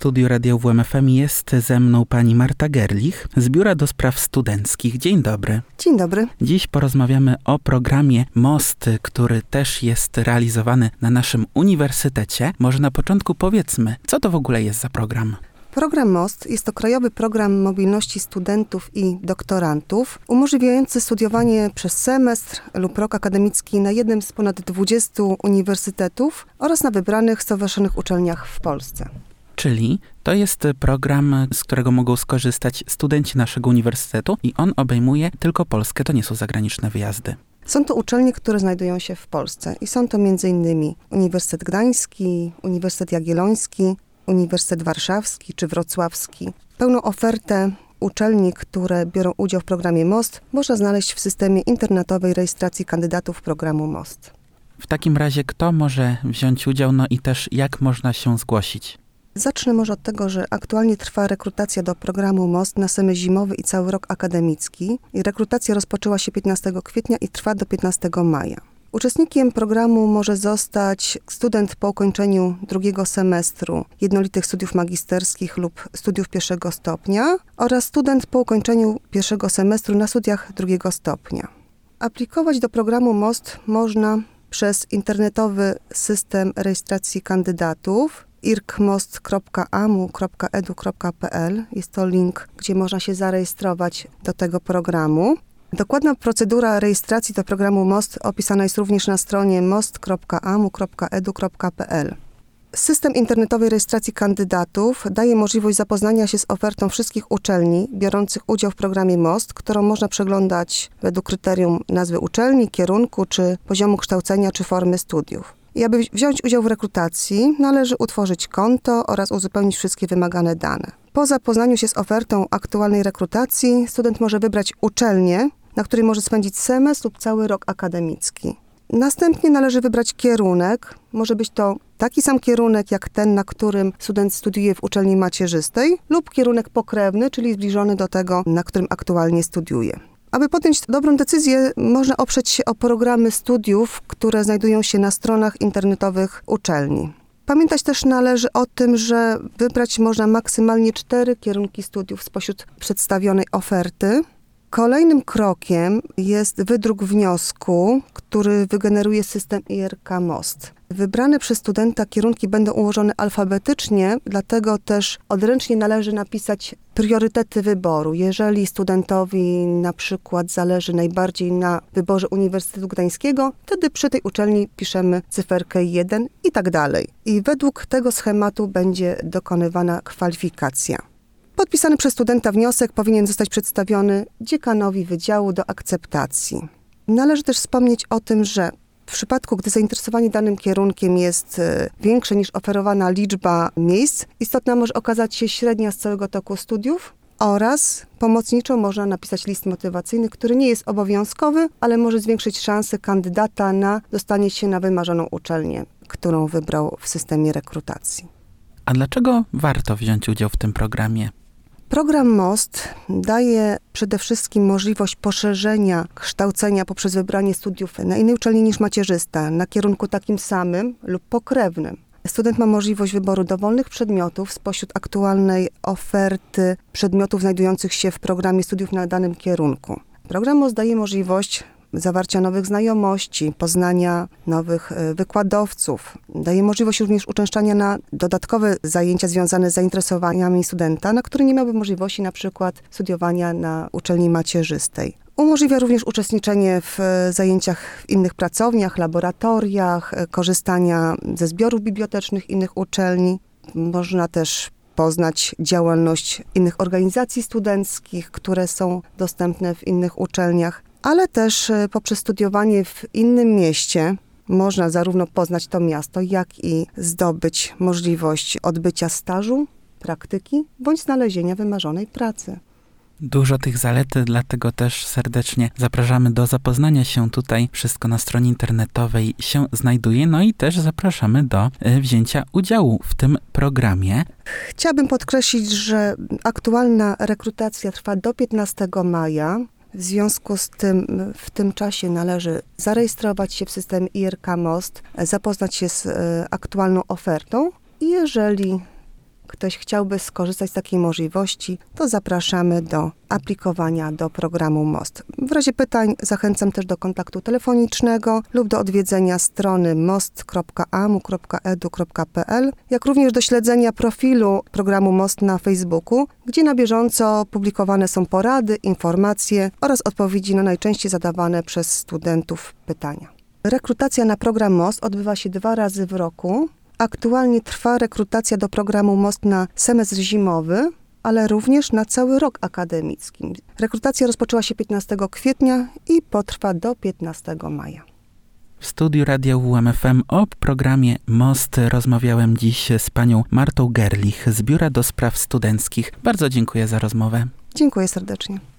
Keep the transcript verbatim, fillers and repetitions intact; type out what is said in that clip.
studiu Radia U W M F M jest ze mną pani Marta Gerlich z Biura do Spraw Studenckich. Dzień dobry. Dzień dobry. Dziś porozmawiamy o programie MOST, który też jest realizowany na naszym uniwersytecie. Może na początku powiedzmy, co to w ogóle jest za program? Program MOST jest to krajowy program mobilności studentów i doktorantów, umożliwiający studiowanie przez semestr lub rok akademicki na jednym z ponad dwudziestu uniwersytetów oraz na wybranych stowarzyszonych uczelniach w Polsce. Czyli to jest program, z którego mogą skorzystać studenci naszego uniwersytetu i on obejmuje tylko Polskę, to nie są zagraniczne wyjazdy. Są to uczelnie, które znajdują się w Polsce i są to między innymi Uniwersytet Gdański, Uniwersytet Jagielloński, Uniwersytet Warszawski czy Wrocławski. Pełną ofertę uczelni, które biorą udział w programie MOST, można znaleźć w systemie internetowej rejestracji kandydatów programu MOST. W takim razie kto może wziąć udział, no i też jak można się zgłosić? Zacznę może od tego, że aktualnie trwa rekrutacja do programu MOST na semestr zimowy i cały rok akademicki. I rekrutacja rozpoczęła się piętnastego kwietnia i trwa do piętnastego maja. Uczestnikiem programu może zostać student po ukończeniu drugiego semestru jednolitych studiów magisterskich lub studiów pierwszego stopnia oraz student po ukończeniu pierwszego semestru na studiach drugiego stopnia. Aplikować do programu MOST można przez internetowy system rejestracji kandydatów i r k most kropka a m u kropka e d u kropka p l. Jest to link, gdzie można się zarejestrować do tego programu. Dokładna procedura rejestracji do programu MOST opisana jest również na stronie most kropka a m u kropka e d u kropka p l. System internetowej rejestracji kandydatów daje możliwość zapoznania się z ofertą wszystkich uczelni biorących udział w programie MOST, którą można przeglądać według kryterium nazwy uczelni, kierunku czy poziomu kształcenia czy formy studiów. I aby wziąć udział w rekrutacji, należy utworzyć konto oraz uzupełnić wszystkie wymagane dane. Po zapoznaniu się z ofertą aktualnej rekrutacji, student może wybrać uczelnię, na której może spędzić semestr lub cały rok akademicki. Następnie należy wybrać kierunek. Może być to taki sam kierunek jak ten, na którym student studiuje w uczelni macierzystej, lub kierunek pokrewny, czyli zbliżony do tego, na którym aktualnie studiuje. Aby podjąć dobrą decyzję, można oprzeć się o programy studiów, które znajdują się na stronach internetowych uczelni. Pamiętać też należy o tym, że wybrać można maksymalnie cztery kierunki studiów spośród przedstawionej oferty. Kolejnym krokiem jest wydruk wniosku, który wygeneruje system I R K MOST. Wybrane przez studenta kierunki będą ułożone alfabetycznie, dlatego też odręcznie należy napisać priorytety wyboru. Jeżeli studentowi na przykład zależy najbardziej na wyborze Uniwersytetu Gdańskiego, wtedy przy tej uczelni piszemy cyferkę jeden i tak dalej. I według tego schematu będzie dokonywana kwalifikacja. Podpisany przez studenta wniosek powinien zostać przedstawiony dziekanowi wydziału do akceptacji. Należy też wspomnieć o tym, że w przypadku, gdy zainteresowanie danym kierunkiem jest większe niż oferowana liczba miejsc, istotna może okazać się średnia z całego toku studiów oraz pomocniczo można napisać list motywacyjny, który nie jest obowiązkowy, ale może zwiększyć szanse kandydata na dostanie się na wymarzoną uczelnię, którą wybrał w systemie rekrutacji. A dlaczego warto wziąć udział w tym programie? Program MOST daje przede wszystkim możliwość poszerzenia kształcenia poprzez wybranie studiów na innej uczelni niż macierzysta, na kierunku takim samym lub pokrewnym. Student ma możliwość wyboru dowolnych przedmiotów spośród aktualnej oferty przedmiotów znajdujących się w programie studiów na danym kierunku. Program MOST daje możliwość zawarcia nowych znajomości, poznania nowych wykładowców. Daje możliwość również uczęszczania na dodatkowe zajęcia związane z zainteresowaniami studenta, na które nie miałby możliwości na przykład studiowania na uczelni macierzystej. Umożliwia również uczestniczenie w zajęciach w innych pracowniach, laboratoriach, korzystania ze zbiorów bibliotecznych innych uczelni. Można też poznać działalność innych organizacji studenckich, które są dostępne w innych uczelniach, ale też poprzez studiowanie w innym mieście można zarówno poznać to miasto, jak i zdobyć możliwość odbycia stażu, praktyki bądź znalezienia wymarzonej pracy. Dużo tych zalet, dlatego też serdecznie zapraszamy do zapoznania się tutaj. Wszystko na stronie internetowej się znajduje, no i też zapraszamy do wzięcia udziału w tym programie. Chciałabym podkreślić, że aktualna rekrutacja trwa do piętnastego maja. W związku z tym w tym czasie należy zarejestrować się w systemie I R K MOST, zapoznać się z aktualną ofertą i jeżeli ktoś chciałby skorzystać z takiej możliwości, to zapraszamy do aplikowania do programu MOST. W razie pytań zachęcam też do kontaktu telefonicznego lub do odwiedzenia strony most kropka a m u kropka e d u kropka p l, jak również do śledzenia profilu programu MOST na Facebooku, gdzie na bieżąco publikowane są porady, informacje oraz odpowiedzi na najczęściej zadawane przez studentów pytania. Rekrutacja na program MOST odbywa się dwa razy w roku. Aktualnie trwa rekrutacja do programu MOST na semestr zimowy, ale również na cały rok akademicki. Rekrutacja rozpoczęła się piętnastego kwietnia i potrwa do piętnastego maja. W studiu Radia U M F M o programie MOST rozmawiałem dziś z panią Martą Gerlich z Biura do Spraw Studenckich. Bardzo dziękuję za rozmowę. Dziękuję serdecznie.